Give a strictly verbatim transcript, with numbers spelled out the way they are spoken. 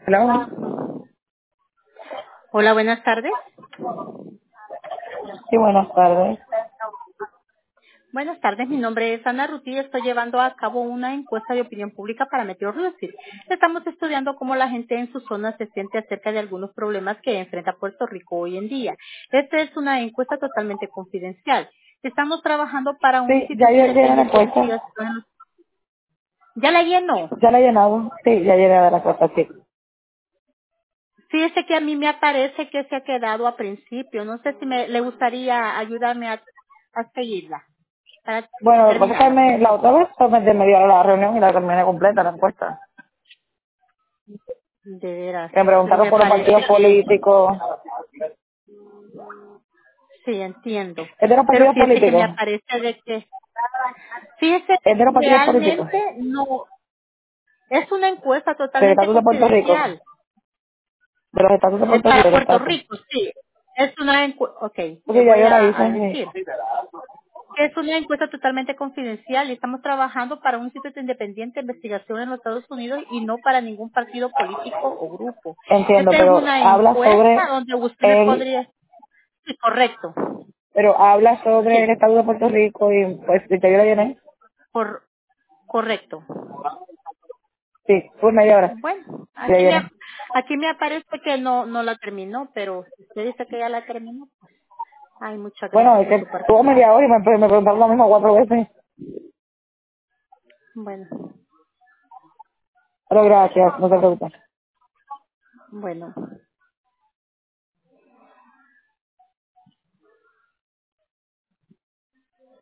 Hello. Hola, buenas tardes. Sí, buenas tardes. Buenas tardes, mi nombre es Ana Ruti y estoy llevando a cabo una encuesta de opinión pública para Meteo Reducir. Estamos estudiando cómo la gente en su zona se siente acerca de algunos problemas que enfrenta Puerto Rico hoy en día. Esta es una encuesta totalmente confidencial. Estamos trabajando para un Sí, ya instituto lle- llené la independiente de encuesta. investigación. ¿Ya la llenó? Ya la he llenado. Sí, ya llené la encuesta, sí. Fíjese que a mí me aparece que se ha quedado a principio. No sé si me, le gustaría ayudarme a, a seguirla para Bueno, lo que pasa es que terminarla. me, la otra vez pues, me me dio la reunión y la terminé completa, la encuesta. De veras, Me preguntaron me por los partidos parece que políticos. sí, entiendo. ¿Es de los Pero partidos fíjese que me políticos? aparece de que, fíjese, ¿Es de los partidos políticos? realmente no, es una encuesta Del totalmente estatus de Puerto Rico. confidencial. De los estatus de Eh, Puerto Rico, para del Puerto estatus. Rico, sí. Es una encuesta, ok, le Porque ya voy yo la a, a hice. decir. Es una encuesta totalmente confidencial y estamos trabajando para un instituto independiente de investigación en los Estados Unidos y no para ningún partido político o grupo. Entiendo, Esta es pero una habla encuesta sobre donde usted me el, podría, sí, correcto, pero habla sobre el sí, estatus de Puerto Rico y pues ya yo la llené. por, correcto. Sí, fue media hora. Bueno, Ya aquí me, llené. ap- aquí me aparece que no, no la terminó, pero si usted dice que ya la terminó, pues, ay, muchas Bueno, gracias es por que su tuvo media participación. hora y me, me preguntaron lo mismo cuatro veces. Bueno, Pero gracias, no te preocupes. bueno.